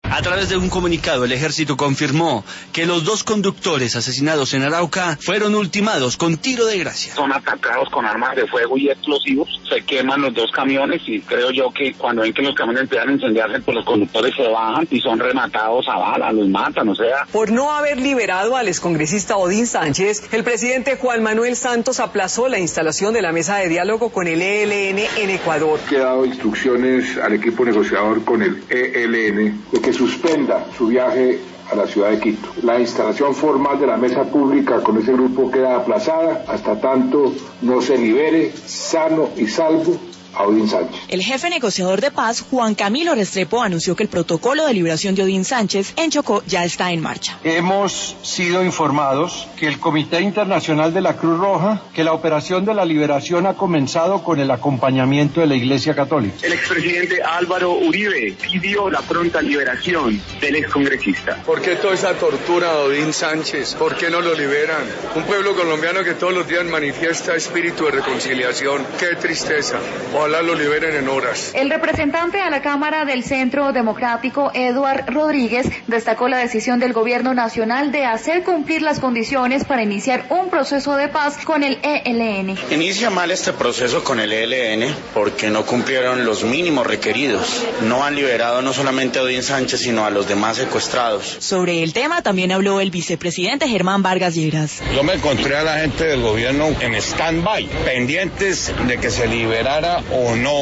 A través de un comunicado, el ejército confirmó que los 2 conductores asesinados en Arauca fueron ultimados con tiro de gracia. Son atacados con armas de fuego y explosivos, se queman los 2 camiones y creo yo que cuando ven que los camiones empiezan a incendiarse, pues los conductores se bajan y son rematados a bala, los matan, o sea. Por no haber liberado al excongresista Odín Sánchez, el presidente Juan Manuel Santos aplazó la instalación de la mesa de diálogo con el ELN en Ecuador. He dado instrucciones al equipo negociador con el ELN de que suspenda su viaje a la ciudad de Quito. La instalación formal de la mesa pública con ese grupo queda aplazada hasta tanto no se libere sano y salvo a Odín Sánchez. El jefe negociador de paz, Juan Camilo Restrepo, anunció que el protocolo de liberación de Odín Sánchez en Chocó ya está en marcha. Hemos sido informados que el Comité Internacional de la Cruz Roja, que la operación de la liberación ha comenzado con el acompañamiento de la Iglesia Católica. El expresidente Álvaro Uribe pidió la pronta liberación del excongresista. ¿Por qué toda esa tortura a Odín Sánchez? ¿Por qué no lo liberan? Un pueblo colombiano que todos los días manifiesta espíritu de reconciliación. ¡Qué tristeza! Ojalá lo liberen en horas. El representante a la Cámara del Centro Democrático, Eduard Rodríguez, destacó la decisión del gobierno nacional de hacer cumplir las condiciones para iniciar un proceso de paz con el ELN. Inicia mal este proceso con el ELN porque no cumplieron los mínimos requeridos. No han liberado no solamente a Odín Sánchez, sino a los demás secuestrados. Sobre el tema también habló el vicepresidente Germán Vargas Lleras. Yo me encontré a la gente del gobierno en stand-by, pendientes de que se liberara o no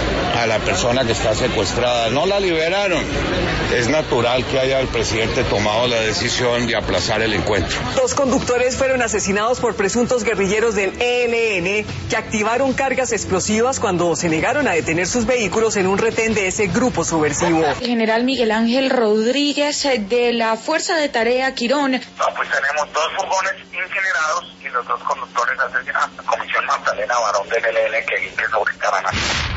a la persona que está secuestrada. No la liberaron. Es natural que haya el presidente tomado la decisión de aplazar el encuentro. 2 conductores fueron asesinados por presuntos guerrilleros del ELN que activaron cargas explosivas cuando se negaron a detener sus vehículos en un retén de ese grupo subversivo. El general Miguel Ángel Rodríguez de la Fuerza de Tarea Quirón. Pues tenemos 2 furgones incinerados y los 2 conductores asesinados. Comisión Magdalena Barón del ELN que sobre Caraná.